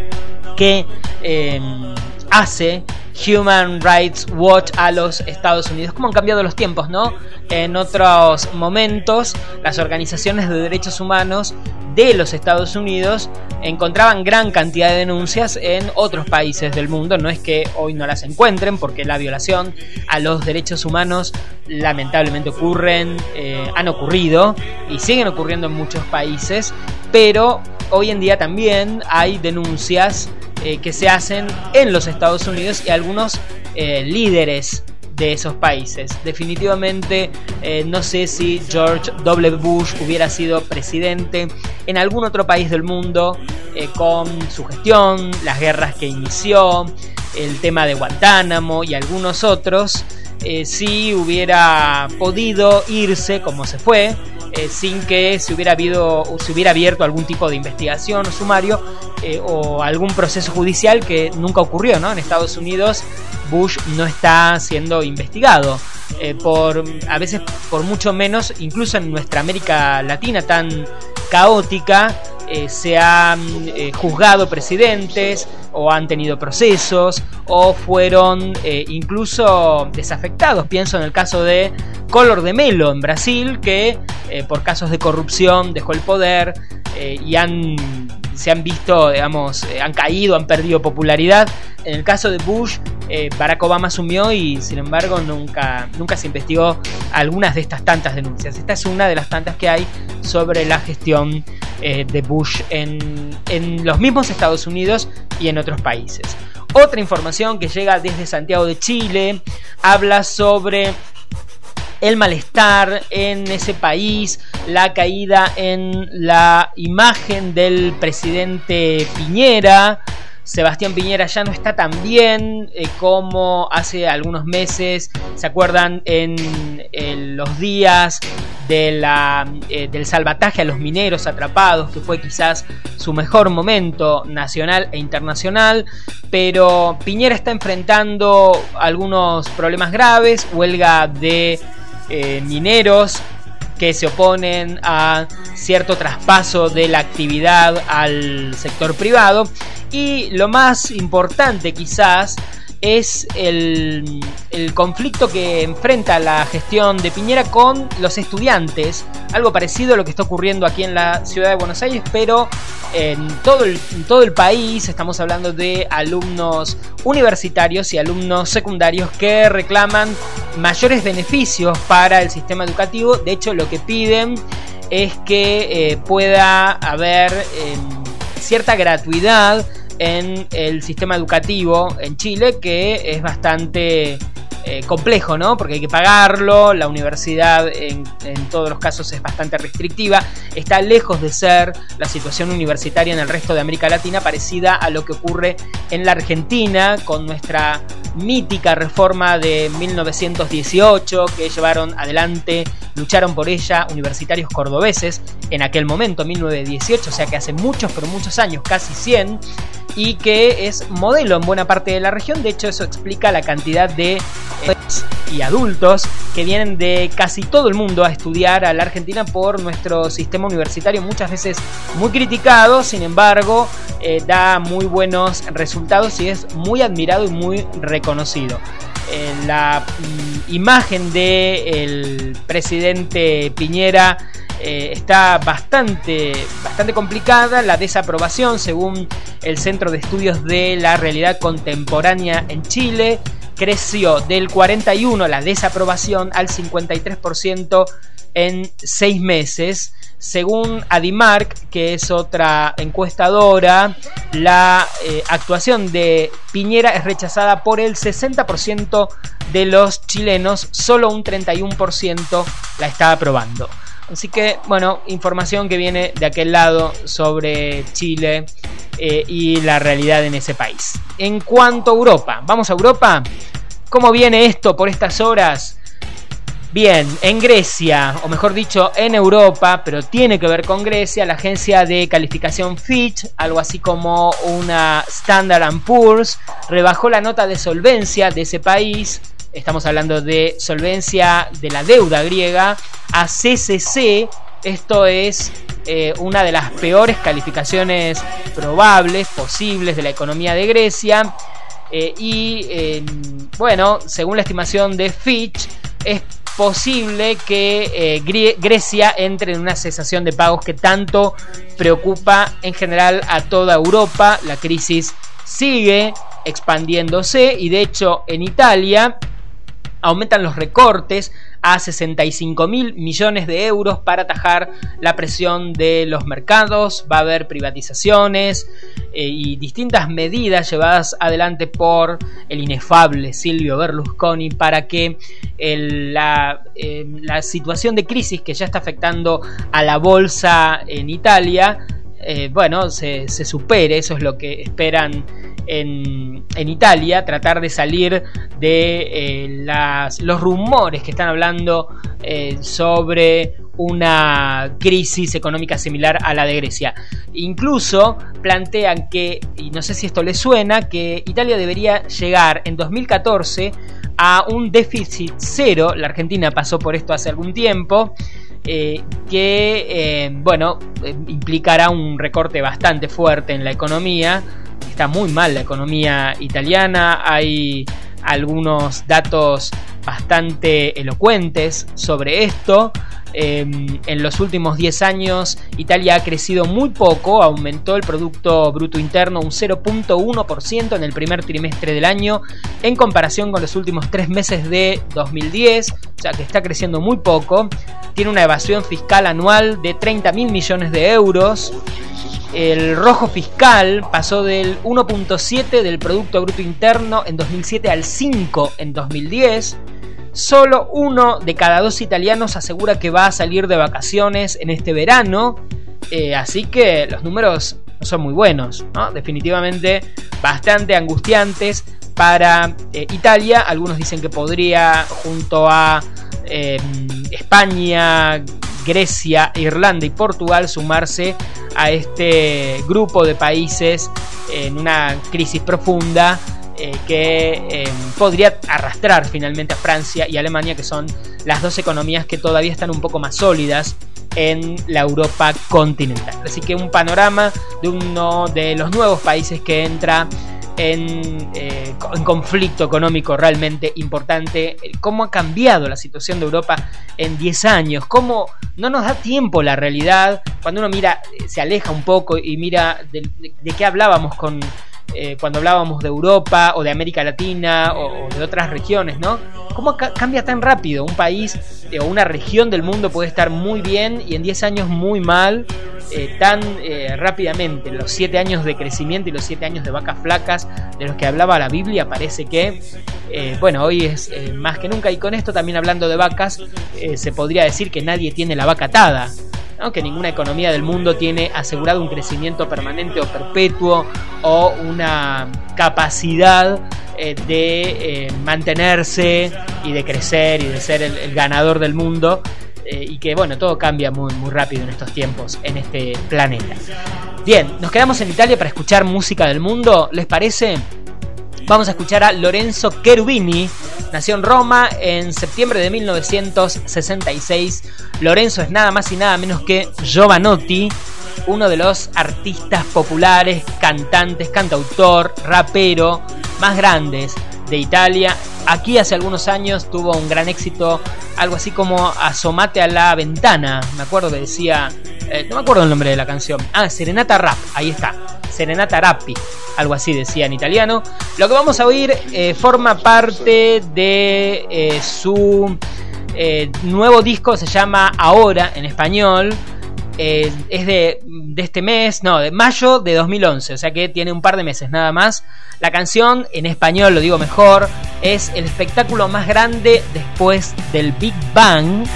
que eh, hace Human Rights Watch a los Estados Unidos. Cómo han cambiado los tiempos, ¿no? En otros momentos, las organizaciones de derechos humanos de los Estados Unidos encontraban gran cantidad de denuncias en otros países del mundo. No es que hoy no las encuentren, porque la violación a los derechos humanos lamentablemente ocurren, eh, han ocurrido y siguen ocurriendo en muchos países, pero hoy en día también hay denuncias eh, que se hacen en los Estados Unidos y algunos eh, líderes de esos países. Definitivamente eh, no sé si George W. Bush hubiera sido presidente en algún otro país del mundo, eh, con su gestión, las guerras que inició, el tema de Guantánamo y algunos otros, eh, si hubiera podido irse como se fue, eh, sin que se hubiera habido, se hubiera abierto algún tipo de investigación o sumario, eh, o algún proceso judicial, que nunca ocurrió, ¿no? En Estados Unidos Bush no está siendo investigado, eh, por a veces por mucho menos, incluso en nuestra América Latina tan caótica, eh, se han eh, juzgado presidentes o han tenido procesos o fueron eh, incluso desafectados. Pienso en el caso de Collor de Mello en Brasil, que eh, por casos de corrupción dejó el poder, eh, y han se han visto, digamos, eh, han caído, han perdido popularidad. En el caso de Bush, eh, Barack Obama asumió y sin embargo nunca, nunca se investigó algunas de estas tantas denuncias. Esta es una de las tantas que hay sobre la gestión eh, de Bush en, en los mismos Estados Unidos y en otros países. Otra información que llega desde Santiago de Chile habla sobre el malestar en ese país, la caída en la imagen del presidente Piñera. Sebastián Piñera ya no está tan bien eh, como hace algunos meses. ¿Se acuerdan en, en los días de la, eh, del salvataje a los mineros atrapados, que fue quizás su mejor momento nacional e internacional? Pero Piñera está enfrentando algunos problemas graves, huelga de eh, mineros que se oponen a cierto traspaso de la actividad al sector privado. Y lo más importante quizás es el, el conflicto que enfrenta la gestión de Piñera con los estudiantes, algo parecido a lo que está ocurriendo aquí en la ciudad de Buenos Aires, pero en todo el, en todo el país. Estamos hablando de alumnos universitarios y alumnos secundarios que reclaman mayores beneficios para el sistema educativo. De hecho, lo que piden es que eh, pueda haber eh, cierta gratuidad en el sistema educativo en Chile, que es bastante eh, complejo, ¿no? Porque hay que pagarlo, la universidad en, en todos los casos es bastante restrictiva, está lejos de ser la situación universitaria en el resto de América Latina, parecida a lo que ocurre en la Argentina con nuestra mítica reforma de mil novecientos dieciocho que llevaron adelante, lucharon por ella universitarios cordobeses en aquel momento, mil novecientos dieciocho, o sea que hace muchos, pero muchos años, casi cien, y que es modelo en buena parte de la región. De hecho, eso explica la cantidad de y adultos que vienen de casi todo el mundo a estudiar a la Argentina por nuestro sistema universitario, muchas veces muy criticado, sin embargo eh, da muy buenos resultados y es muy admirado y muy reconocido. Eh, la mm, imagen del presidente Piñera eh, está bastante, bastante complicada. La desaprobación, según el Centro de Estudios de la Realidad Contemporánea en Chile, creció del cuarenta y uno por ciento la desaprobación al cincuenta y tres por ciento en seis meses. Según Adimark, que es otra encuestadora, la eh, actuación de Piñera es rechazada por el sesenta por ciento de los chilenos, solo un treinta y uno por ciento la está aprobando. Así que, bueno, información que viene de aquel lado sobre Chile eh, y la realidad en ese país. En cuanto a Europa, vamos a Europa. ¿Cómo viene esto por estas horas? Bien, en Grecia, o mejor dicho, en Europa, pero tiene que ver con Grecia, la agencia de calificación Fitch, algo así como una Standard and Poor's, rebajó la nota de solvencia de ese país. Estamos hablando de solvencia de la deuda griega a C C C. Esto es eh, una de las peores calificaciones probables, posibles de la economía de Grecia. Eh, y eh, bueno, según la estimación de Fitch, es posible que eh, Gre- Grecia entre en una cesación de pagos que tanto preocupa en general a toda Europa. La crisis sigue expandiéndose y de hecho en Italia aumentan los recortes a sesenta y cinco mil millones de euros para atajar la presión de los mercados. Va a haber privatizaciones eh, y distintas medidas llevadas adelante por el inefable Silvio Berlusconi para que el, la, eh, la situación de crisis que ya está afectando a la bolsa en Italia, eh, bueno, se, se supere. Eso es lo que esperan En, en Italia, tratar de salir de eh, las, los rumores que están hablando eh, sobre una crisis económica similar a la de Grecia. Incluso plantean que, y no sé si esto les suena, que Italia debería llegar en dos mil catorce a un déficit cero. La Argentina pasó por esto hace algún tiempo. Eh, que eh, bueno, eh, implicará un recorte bastante fuerte en la economía. Está muy mal la economía italiana, hay algunos datos bastante elocuentes sobre esto. Eh, en los últimos diez años Italia ha crecido muy poco, aumentó el Producto Bruto Interno un cero punto uno por ciento en el primer trimestre del año en comparación con los últimos tres meses de dos mil diez, o sea que está creciendo muy poco. Tiene una evasión fiscal anual de treinta mil millones de euros. El rojo fiscal pasó del uno punto siete del Producto Bruto Interno en dos mil siete al cinco en dos mil diez. Solo uno de cada dos italianos asegura que va a salir de vacaciones en este verano. Eh, así que los números no son muy buenos, ¿no? Definitivamente bastante angustiantes para eh, Italia. Algunos dicen que podría, junto a eh, España, Grecia, Irlanda y Portugal, sumarse a este grupo de países en una crisis profunda eh, que eh, podría arrastrar finalmente a Francia y Alemania, que son las dos economías que todavía están un poco más sólidas en la Europa continental. Así que un panorama de uno de los nuevos países que entra en, eh, en conflicto económico realmente importante. Cómo ha cambiado la situación de Europa en diez años, cómo no nos da tiempo la realidad. Cuando uno mira, se aleja un poco y mira de, de, de qué hablábamos con eh, cuando hablábamos de Europa o de América Latina o, o de otras regiones, ¿no? Cómo ca- cambia tan rápido. Un país eh, o una región del mundo puede estar muy bien y en diez años muy mal. Eh, tan eh, rápidamente. Los siete años de crecimiento y los siete años de vacas flacas de los que hablaba la Biblia, parece que eh, bueno, hoy es eh, más que nunca. Y con esto también, hablando de vacas, eh, se podría decir que nadie tiene la vaca atada, ¿no? Que ninguna economía del mundo tiene asegurado un crecimiento permanente o perpetuo o una capacidad eh, de eh, mantenerse y de crecer y de ser el, el ganador del mundo. Eh, y que bueno, todo cambia muy, muy rápido en estos tiempos, en este planeta. Bien, nos quedamos en Italia para escuchar música del mundo, ¿les parece? Vamos a escuchar a Lorenzo Cherubini. Nació en Roma en septiembre de mil novecientos sesenta y seis. Lorenzo es nada más y nada menos que Jovanotti, uno de los artistas populares, cantantes, cantautor, rapero más grandes de Italia. Aquí hace algunos años tuvo un gran éxito, algo así como Asomate a la ventana, me acuerdo que decía, eh, no me acuerdo el nombre de la canción, ah, Serenata Rap, ahí está, Serenata Rappi, algo así decía en italiano. Lo que vamos a oír eh, forma parte de eh, su eh, nuevo disco, se llama Ahora en español. Eh, es de, de este mes, no, de mayo de dos mil once, o sea que tiene un par de meses nada más. La canción, en español lo digo mejor, es el espectáculo más grande después del Big Bang.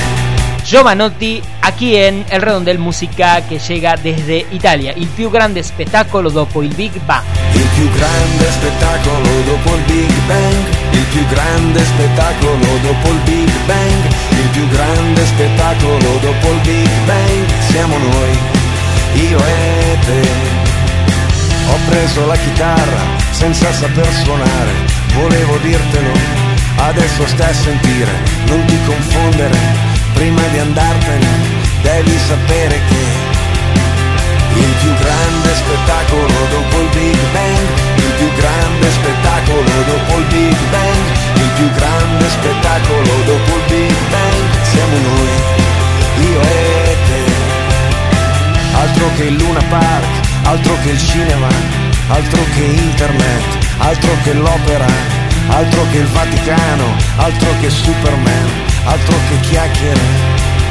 Jovanotti, aquí en El Redondel, música che llega desde Italia. Il più grande spettacolo dopo il Big Bang. Il più grande spettacolo dopo il Big Bang. Il più grande spettacolo dopo il Big Bang. Il più grande spettacolo dopo il Big Bang. Siamo noi, io e te. Ho preso la chitarra senza saper suonare. Volevo dirtelo, adesso stai a sentire. Non ti confondere. Prima di andartene devi sapere che il più grande spettacolo dopo il Big Bang, il più grande spettacolo dopo il Big Bang, il più grande spettacolo dopo il Big Bang, siamo noi, io e te. Altro che il Luna Park, altro che il cinema, altro che internet, altro che l'opera, altro che il Vaticano, altro che Superman, altro che chiacchiere.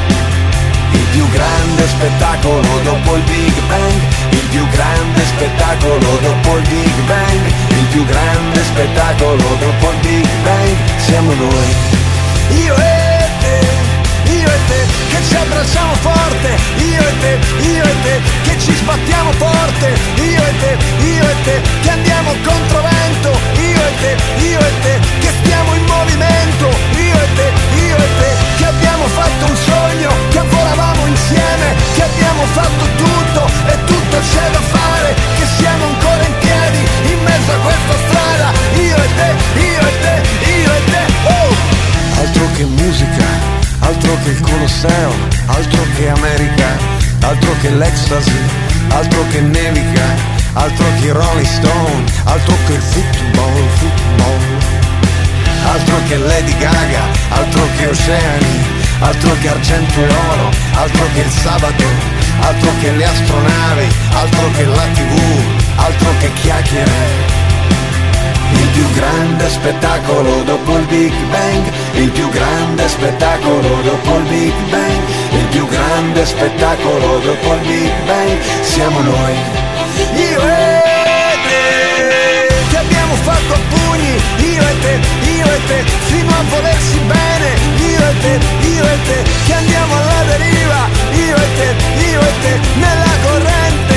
Il più grande spettacolo dopo il Big Bang, il più grande spettacolo dopo il Big Bang, il più grande spettacolo dopo il Big Bang, siamo noi, io e te, io e te, che ci abbracciamo forte, io e te, io e te, che ci sbattiamo forte, io e te, io e te, che andiamo contro vento, io e te, io e te, che stiamo in movimento, io e te, io e te, che abbiamo fatto un sogno, che volavamo insieme, che abbiamo fatto tutto e tutto c'è da fare, che siamo ancora in piedi in mezzo a questa strada, io e te, io e te, io e te, uh! Altro che musica, altro che il Colosseo, altro che America, altro che l'ecstasy, altro che nevica, altro che Rolling Stone, altro che il football, football, altro che Lady Gaga, altro che oceani, altro che argento e oro, altro che il sabato, altro che le astronavi, altro che la tivù, altro che chiacchiere. Il più grande spettacolo dopo il Big Bang, il più grande spettacolo dopo il Big Bang, il più grande spettacolo dopo il Big Bang, siamo noi, io e te, che abbiamo fatto a pugni, io e te, io e te, fino a volersi bene, io e te, io e te, che andiamo alla deriva, io e te, io e te, nella corrente,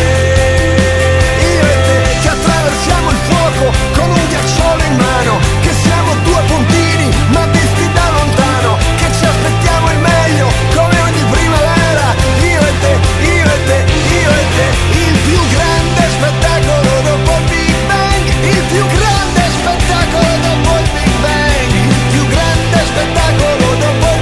io e te, che attraversiamo il fuoco con un ghiacciolo in mano, che siamo due puntini ma visti da lontano, che ci aspettiamo il meglio come ogni primavera, io e te, io e te, io e te, il più grande spettacolo dopo il Big Bang, il più grande spettacolo dopo il Big Bang, il più grande spettacolo dopo il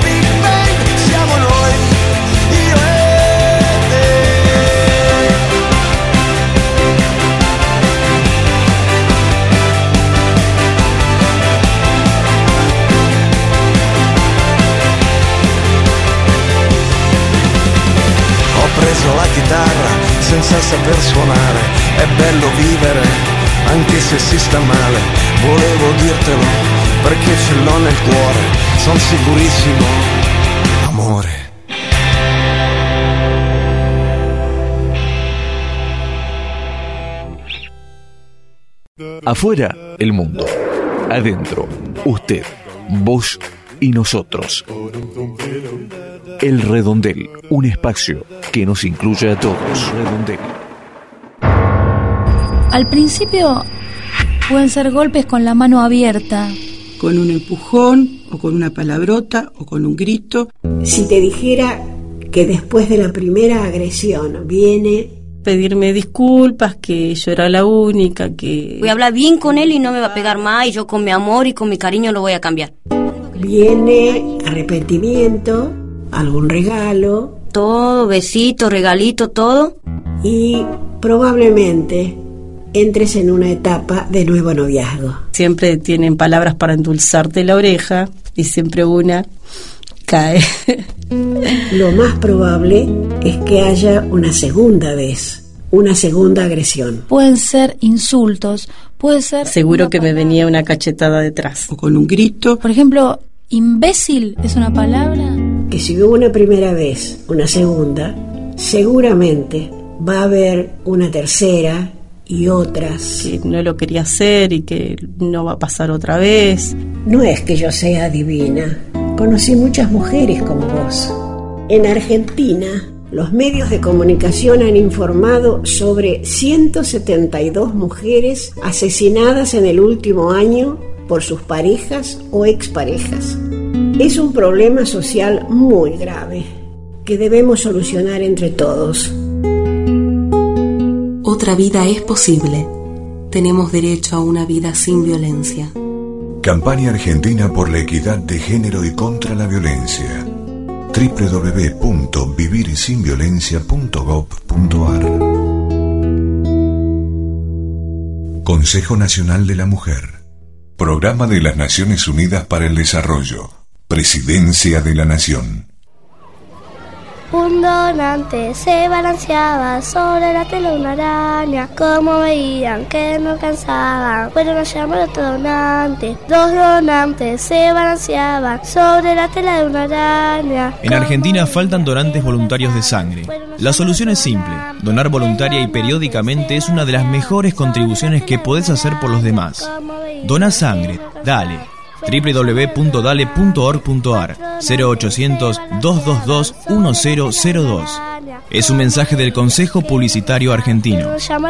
senza saper suonare, è bello vivere anche se si sta male. Volevo dirtelo perché ce l'ho nel cuore, son sicurissimo, amore. Afuera, el mundo. Adentro, usted, vos y nosotros. El Redondel, un espacio que nos incluye a todos. Redondel. Al principio pueden ser golpes con la mano abierta, con un empujón o con una palabrota o con un grito. Si te dijera que después de la primera agresión viene pedirme disculpas, que yo era la única, que... Voy a hablar bien con él y no me va a pegar más, y yo con mi amor y con mi cariño lo voy a cambiar. Viene arrepentimiento, algún regalo. Todo, besito, regalito, todo. Y probablemente entres en una etapa de nuevo noviazgo. Siempre tienen palabras para endulzarte la oreja y siempre una cae. Lo más probable es que haya una segunda vez, una segunda agresión. Pueden ser insultos, puede ser... Seguro que me venía una cachetada detrás. O con un grito. Por ejemplo, imbécil es una palabra. Que si hubo una primera vez, una segunda, seguramente va a haber una tercera y otras. Que no lo quería hacer y que no va a pasar otra vez. No es que yo sea divina. Conocí muchas mujeres como vos. En Argentina, los medios de comunicación han informado sobre ciento setenta y dos mujeres asesinadas en el último año por sus parejas o exparejas. Es un problema social muy grave que debemos solucionar entre todos. Otra vida es posible. Tenemos derecho a una vida sin violencia. Campaña Argentina por la Equidad de Género y contra la Violencia. doble u doble u doble u punto vivir sin violencia punto gob punto ar. Consejo Nacional de la Mujer. Programa de las Naciones Unidas para el Desarrollo. Presidencia de la Nación. Un donante se balanceaba sobre la tela de una araña. Como veían que no alcanzaban, fueron a llamar a otro donante. Dos donantes se balanceaban sobre la tela de una araña. En Argentina faltan donantes voluntarios de sangre. La solución es simple. Donar voluntaria y periódicamente es una de las mejores contribuciones que podés hacer por los demás. Dona sangre, dale. doble u doble u doble u punto dale punto org punto ar cero ochocientos, dos dos dos, uno cero cero dos. Es un mensaje del Consejo Publicitario Argentino.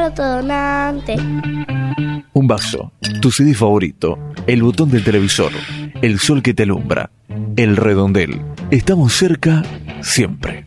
Un vaso, tu C D favorito, el botón del televisor, el sol que te alumbra, el Redondel. Estamos cerca siempre.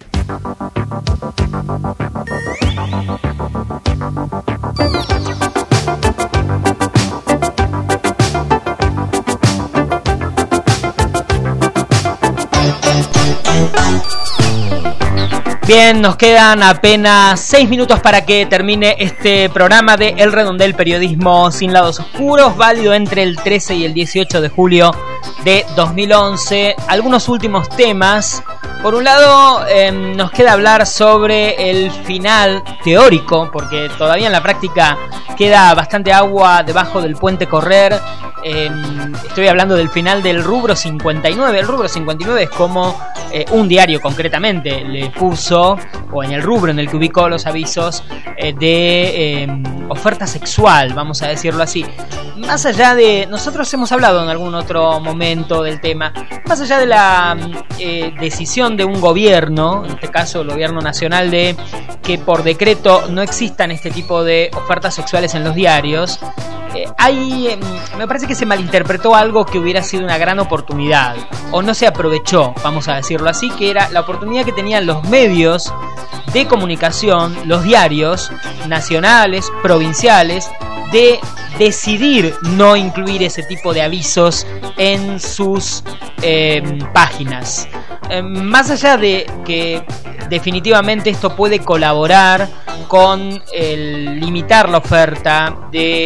Bien, nos quedan apenas seis minutos para que termine este programa de El Redondel, periodismo sin lados oscuros, válido entre el trece y el dieciocho de julio de dos mil once. Algunos últimos temas. Por un lado, eh, nos queda hablar sobre el final teórico, porque todavía en la práctica queda bastante agua debajo del puente Correr. Eh, estoy hablando del final del rubro cincuenta y nueve. El rubro cincuenta y nueve es como eh, un diario concretamente le puso, o en el rubro en el que ubicó los avisos eh, de eh, oferta sexual, vamos a decirlo así. Más allá de, nosotros hemos hablado en algún otro momento del tema, más allá de la eh, decisión de un gobierno, en este caso el gobierno nacional, de que por decreto no existan este tipo de ofertas sexuales en los diarios, eh, hay, eh, me parece que se malinterpretó algo que hubiera sido una gran oportunidad, o no se aprovechó, vamos a decirlo así, que era la oportunidad que tenían los medios de comunicación, los diarios nacionales, provinciales, de decidir no incluir ese tipo de avisos en sus eh, páginas. Eh, más allá de que definitivamente esto puede colaborar con el limitar la oferta, de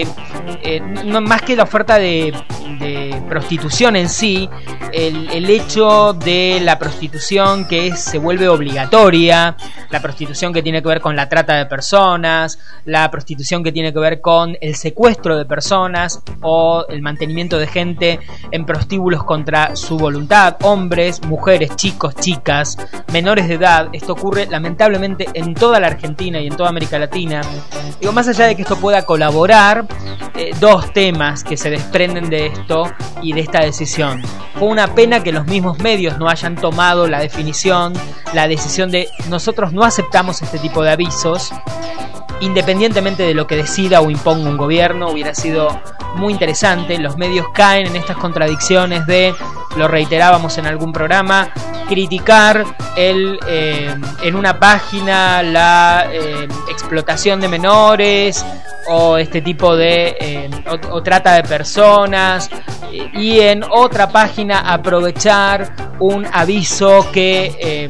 eh, no, más que la oferta de, de prostitución en sí, el, el hecho de la prostitución que es, se vuelve obligatoria, la prostitución que tiene que ver con la trata de personas, la prostitución que tiene que ver con el secuestro de personas o el mantenimiento de gente en prostíbulos contra su voluntad, hombres, mujeres, chicos, chicas, menores de edad. Esto ocurre lamentablemente en toda la Argentina y en toda América Latina. Digo, más allá de que esto pueda colaborar, eh, dos temas que se desprenden de esto y de esta decisión. Fue una pena que los mismos medios no hayan tomado la definición, la decisión de nosotros no aceptamos este tipo de avisos, independientemente de lo que decida o imponga un gobierno. Hubiera sido muy interesante. Los medios caen en estas contradicciones de, lo reiterábamos en algún programa, criticar el, eh, en una página la eh, explotación de menores o este tipo de eh, o, o trata de personas, eh, y en otra página aprovechar un aviso que eh,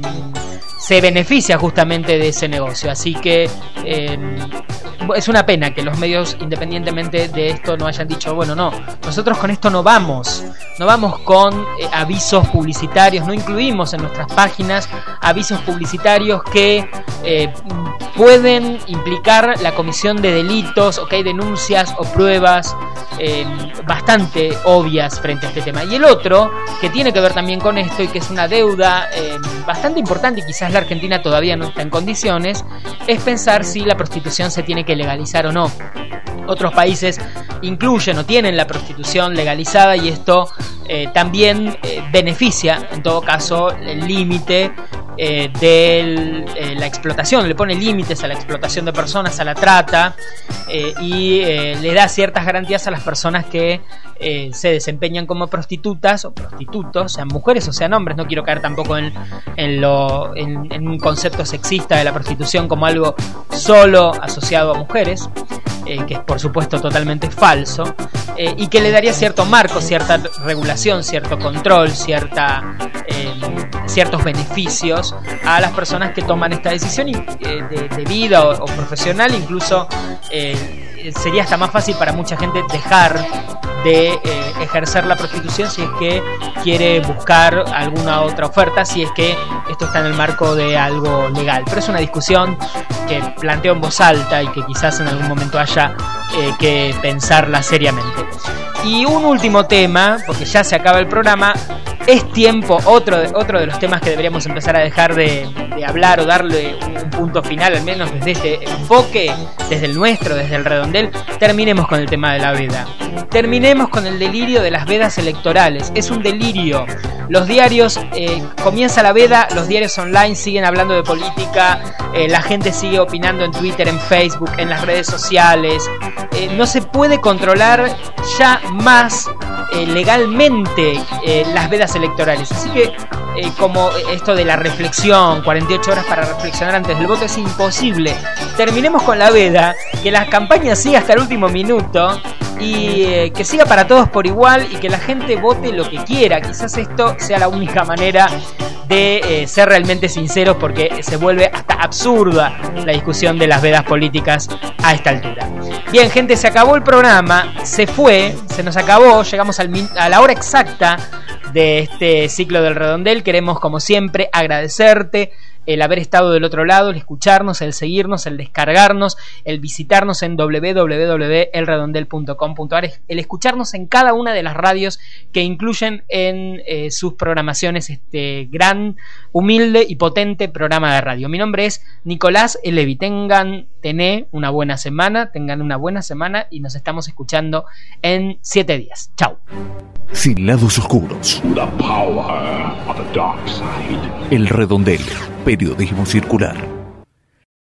se beneficia justamente de ese negocio. Así que eh, es una pena que los medios, independientemente de esto, no hayan dicho, bueno, no, nosotros con esto no vamos, no vamos con eh, avisos publicitarios, no incluimos en nuestras páginas avisos publicitarios que eh, pueden implicar la comisión de delitos, o que hay denuncias o pruebas eh, bastante obvias frente a este tema. Y el otro, que tiene que ver también con esto y que es una deuda eh, bastante importante, y quizás la Argentina todavía no está en condiciones, es pensar si la prostitución se tiene que legalizar o no. Otros países incluyen o tienen la prostitución legalizada, y esto eh, también eh, beneficia, en todo caso, el límite eh, de eh, la explotación, le pone límites a la explotación de personas, a la trata, eh, y eh, le da ciertas garantías a las personas que eh, se desempeñan como prostitutas o prostitutos, sean mujeres o sean hombres. No quiero caer tampoco en, en, lo, en, en un concepto sexista de la prostitución como algo solo asociado a mujeres, eh, que es por supuesto totalmente falso, eh, y que le daría cierto marco, cierta regulación, cierto control, cierta eh, ciertos beneficios a las personas que toman esta decisión y, eh, de, de vida o, o profesional. Incluso eh, sería hasta más fácil para mucha gente dejar de eh, ejercer la prostitución si es que quiere buscar alguna otra oferta, si es que esto está en el marco de algo legal. Pero es una discusión que planteo en voz alta y que quizás en algún momento haya eh, que pensarla seriamente. Y un último tema, porque ya se acaba el programa. Es tiempo, otro de, otro de los temas que deberíamos empezar a dejar de, de hablar o darle un, un punto final, al menos desde este enfoque, desde el nuestro, desde el redondel. Terminemos con el tema de la veda. Terminemos con el delirio de las vedas electorales. Es un delirio. Los diarios, eh, comienza la veda, los diarios online siguen hablando de política, eh, la gente sigue opinando en Twitter, en Facebook, en las redes sociales. Eh, no se puede controlar ya más eh, legalmente eh, las vedas electorales. Así que eh, como esto de la reflexión, cuarenta y ocho horas para reflexionar antes del voto, es imposible. Terminemos con la veda, que las campañas sigan hasta el último minuto y eh, que siga para todos por igual y que la gente vote lo que quiera. Quizás esto sea la única manera de eh, ser realmente sinceros, porque se vuelve hasta absurda la discusión de las vedas políticas a esta altura. Bien, gente, se acabó el programa, se fue, se nos acabó, llegamos al min- a la hora exacta de este ciclo del redondel. Queremos, como siempre, agradecerte el haber estado del otro lado, el escucharnos, el seguirnos, el descargarnos, el visitarnos en doble u doble u doble u punto el redondel punto com punto a r, el escucharnos en cada una de las radios que incluyen en eh, sus programaciones este gran, humilde y potente programa de radio. Mi nombre es Nicolás Elevi. Tengan tené una buena semana, tengan una buena semana y nos estamos escuchando en siete días. Chau. Sin lados oscuros. El redondel. Periodismo circular.